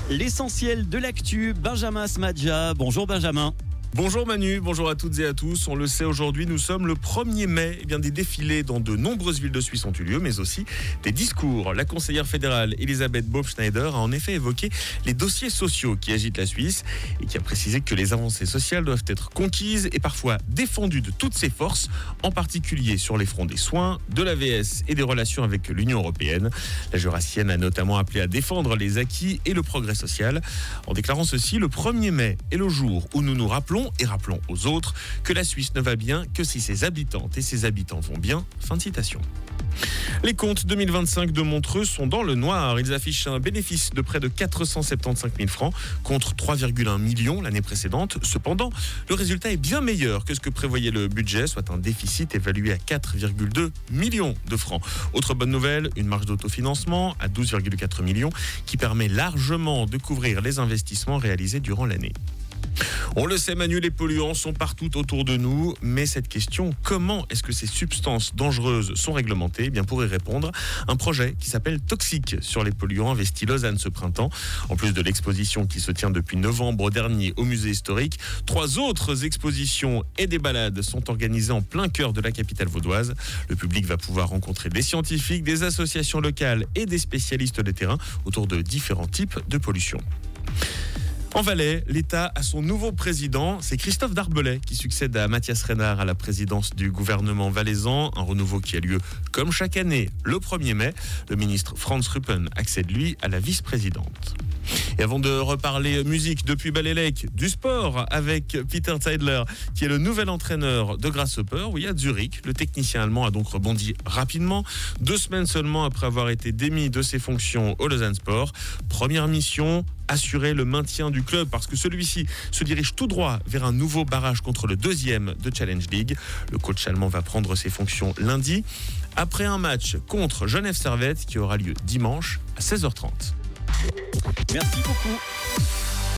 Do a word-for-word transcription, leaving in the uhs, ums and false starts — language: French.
L'essentiel de l'actu, Benjamin Smadja. Bonjour Benjamin. Bonjour Manu, bonjour à toutes et à tous. On le sait aujourd'hui, nous sommes le premier mai. Eh bien, des défilés dans de nombreuses villes de Suisse ont eu lieu, mais aussi des discours. La conseillère fédérale Elisabeth Baumschneider a en effet évoqué les dossiers sociaux qui agitent la Suisse et qui a précisé que les avancées sociales doivent être conquises et parfois défendues de toutes ses forces, en particulier sur les fronts des soins, de l'A V S et des relations avec l'Union européenne. La Jurassienne a notamment appelé à défendre les acquis et le progrès social, en déclarant ceci: le premier mai est le jour où nous nous rappelons et rappelons aux autres que la Suisse ne va bien que si ses habitantes et ses habitants vont bien. Fin de citation. Les comptes deux mille vingt-cinq de Montreux sont dans le noir. Ils affichent un bénéfice de près de quatre cent soixante-quinze mille francs contre trois virgule un millions l'année précédente. Cependant, le résultat est bien meilleur que ce que prévoyait le budget, soit un déficit évalué à quatre virgule deux millions de francs. Autre bonne nouvelle, une marge d'autofinancement à douze virgule quatre millions qui permet largement de couvrir les investissements réalisés durant l'année. On le sait Manu, les polluants sont partout autour de nous, mais cette question, comment est-ce que ces substances dangereuses sont réglementées ? Eh bien, pour y répondre, un projet qui s'appelle Toxique sur les polluants investit Lausanne ce printemps. En plus de l'exposition qui se tient depuis novembre dernier au musée historique, trois autres expositions et des balades sont organisées en plein cœur de la capitale vaudoise. Le public va pouvoir rencontrer des scientifiques, des associations locales et des spécialistes de terrain autour de différents types de pollution. En Valais, l'État a son nouveau président, c'est Christophe Darbelay qui succède à Mathias Renard à la présidence du gouvernement valaisan, un renouveau qui a lieu comme chaque année le premier mai. Le ministre Franz Ruppen accède lui à la vice-présidente. Et avant de reparler musique depuis Ballelec, du sport avec Peter Zeidler, qui est le nouvel entraîneur de Grasshopper, oui, à Zurich. Le technicien allemand a donc rebondi rapidement, deux semaines seulement après avoir été démis de ses fonctions au Lausanne Sport. Première mission, assurer le maintien du club parce que celui-ci se dirige tout droit vers un nouveau barrage contre le deuxième de Challenge League. Le coach allemand va prendre ses fonctions lundi, après un match contre Genève Servette qui aura lieu dimanche à seize heures trente. Merci beaucoup.